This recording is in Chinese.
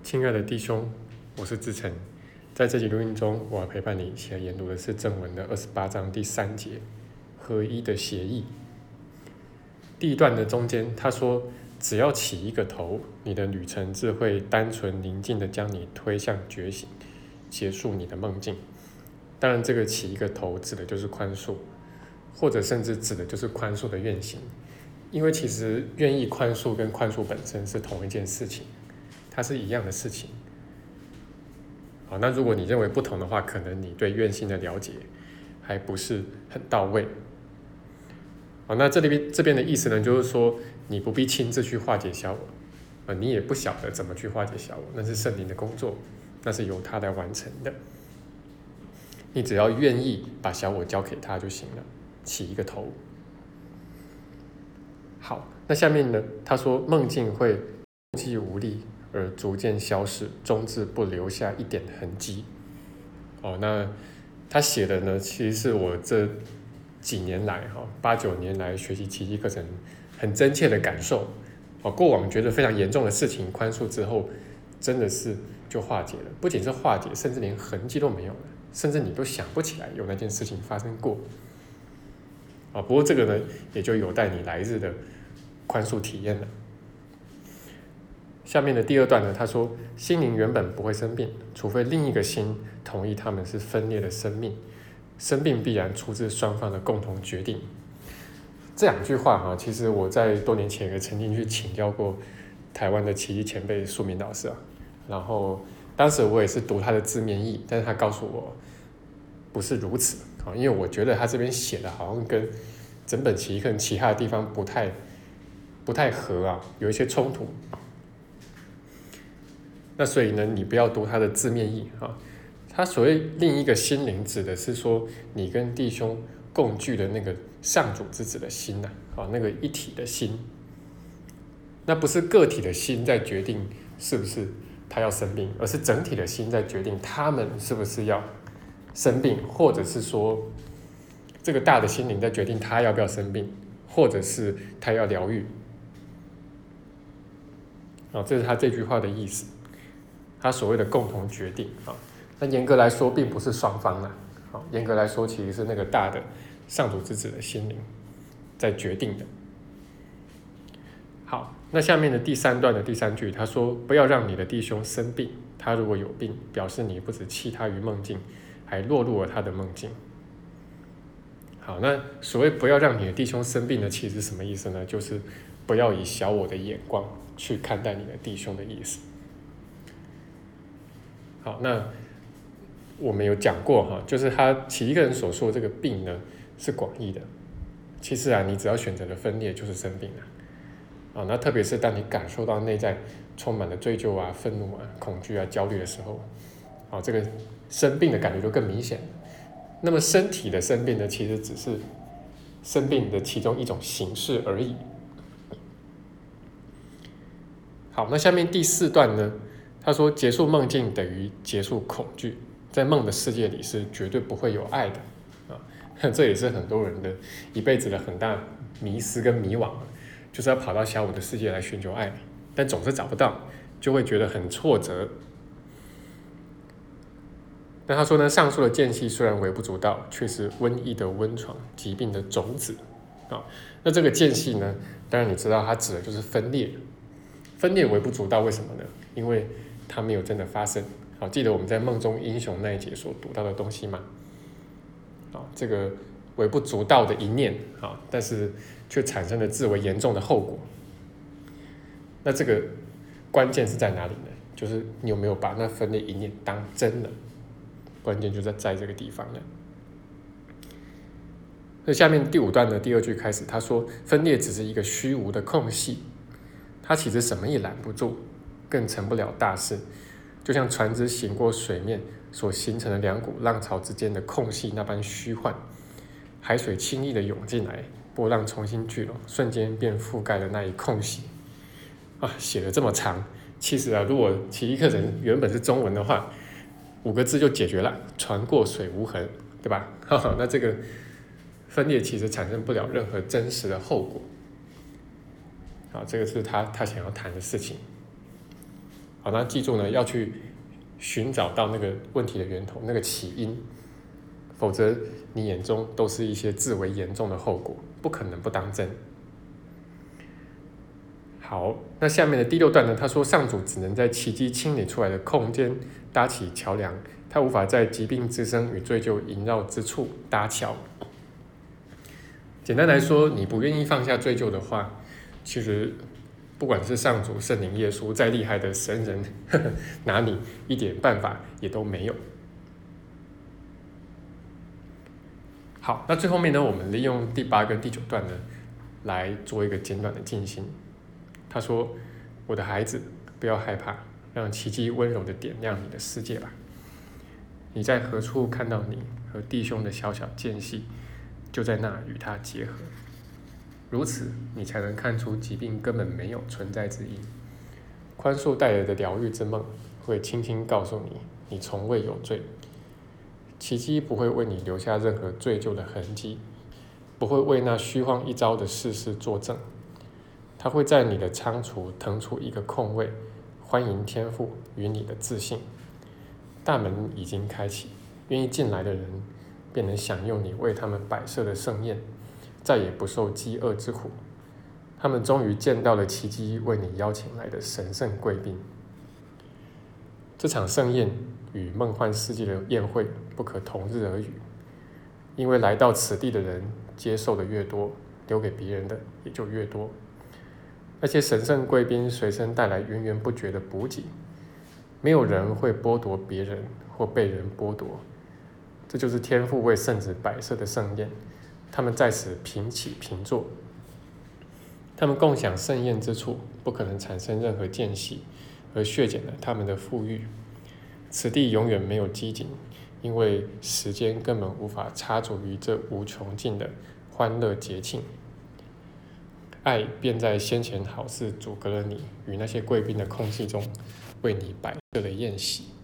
亲爱的弟兄，我是志成，在这集录音中，我要陪伴你一起来研读的是正文的28章第3节，合一的协议。第一段的中间，他说，只要起一个头，你的旅程自会单纯宁静的将你推向觉醒，结束你的梦境。当然，这个起一个头指的就是宽恕，或者甚至指的就是宽恕的愿行，因为其实愿意宽恕跟宽恕本身是同一件事情，它是一样的事情。好，那如果你认为不同的话，可能你对愿心的了解还不是很到位。好，那这边的意思呢，就是说你不必亲自去化解小我，你也不晓得怎么去化解小我，那是圣灵的工作，那是由他来完成的。你只要愿意把小我交给他就行了，起一个头。好，那下面呢，他说梦境会无气无力而逐渐消逝，终至不留下一点痕迹。那他写的呢，其实是我这几年来8、9年来学习奇迹课程很真切的感受。过往觉得非常严重的事情，宽恕之后真的是就化解了，不仅是化解，甚至连痕迹都没有了，甚至你都想不起来有那件事情发生过。不过这个呢，也就有待你来日的宽恕体验了。下面的第二段呢，他说心灵原本不会生病，除非另一个心同意他们是分裂的生命，生病必然出自双方的共同决定。这两句话其实我在多年前也曾经去请教过台湾的奇迹前辈素明老师然后当时我也是读他的字面意，但是他告诉我不是如此因为我觉得他这边写的好像跟整本奇迹课程其他的地方不太合有一些冲突。那所以呢，你不要读他的字面意他所谓另一个心灵，指的是说你跟弟兄共聚的那个上主之子的心那个一体的心。那不是个体的心在决定是不是他要生病，而是整体的心在决定他们是不是要生病，或者是说这个大的心灵在决定他要不要生病，或者是他要疗愈。这是他这句话的意思，他所谓的共同决定那严格来说并不是双方严格来说其实是那个大的上主之子的心灵在决定的。好，那下面的第3段的第3句，他说不要让你的弟兄生病，他如果有病，表示你不只弃他于梦境，还落入了他的梦境。好，那所谓不要让你的弟兄生病的，其实是什么意思呢？就是不要以小我的眼光去看待你的弟兄的意思。好，那我们有讲过就是他奇迹课程所说的这个病呢是广义的。其实你只要选择了分裂就是生病了那特别是当你感受到内在充满了追究愤怒恐惧焦虑的时候这个生病的感觉就更明显了。那么身体的生病呢，其实只是生病的其中一种形式而已。好，那下面第4段呢，他说结束梦境等于结束恐惧，在梦的世界里是绝对不会有爱的这也是很多人的一辈子的很大迷思跟迷惘就是要跑到小我的世界来寻求爱，但总是找不到，就会觉得很挫折。那他说呢，上述的间隙虽然微不足道，却是瘟疫的温床，疾病的种子那这个间隙呢，当然你知道它指的就是分裂。分裂微不足道，为什么呢？因为它没有真的发生记得我们在梦中英雄那一节所读到的东西吗？这个微不足道的一念但是却产生了至为严重的后果。那这个关键是在哪里呢？就是你有没有把那分裂一念当真了，关键就在这个地方了。那下面第5段的第2句开始，他说分裂只是一个虚无的空隙，它其实什么也拦不住，更成不了大事，就像船只行过水面所形成的2股浪潮之间的空隙那般虚幻。海水轻易的涌进来，波浪重新聚拢，瞬间便覆盖了那一空隙写得这么长，其实如果奇迹课程原本是中文的话，5个字就解决了，船过水无痕，对吧那这个分裂其实产生不了任何真实的后果这个是他想要谈的事情好，那记住呢，要去寻找到那个问题的源头，那个起因，否则你眼中都是一些至为严重的后果，不可能不当真。好，那下面的第6段呢，他说上主只能在奇迹清理出来的空间搭起桥梁，他无法在疾病滋生与罪疚萦绕之处搭桥。简单来说，你不愿意放下罪疚的话，其实不管是上主、圣灵、耶稣，再厉害的神人，拿你一点办法也都没有。好，那最后面呢，我们利用第8跟第9段呢，来做一个简短的进行。他说：“我的孩子，不要害怕，让奇迹温柔地点亮你的世界吧。你在何处看到你和弟兄的小小间隙，就在那与它结合。如此，你才能看出疾病根本没有存在之因。宽恕带来的疗愈之梦，会轻轻告诉你，你从未有罪。奇迹不会为你留下任何罪疚的痕迹，不会为那虚晃一招的事实作证。它会在你的仓储腾出一个空位，欢迎天父与你的自信。大门已经开启，愿意进来的人便能享用你为他们摆设的盛宴，再也不受饥饿之苦。他们终于见到了奇迹为你邀请来的神圣贵宾。这场盛宴与梦幻世界的宴会不可同日而语，因为来到此地的人接受的越多，留给别人的也就越多。那些神圣贵宾随身带来源源不绝的补给，没有人会剥夺别人或被人剥夺。这就是天父为圣子摆设的盛宴，他们在此平起平坐。他们共享盛宴之处，不可能产生任何间隙，而削减了他们的富裕。此地永远没有饥馑，因为时间根本无法插足于这无穷尽的欢乐节庆。爱便在先前好似阻隔了你与那些贵宾的空气中，为你摆设了宴席。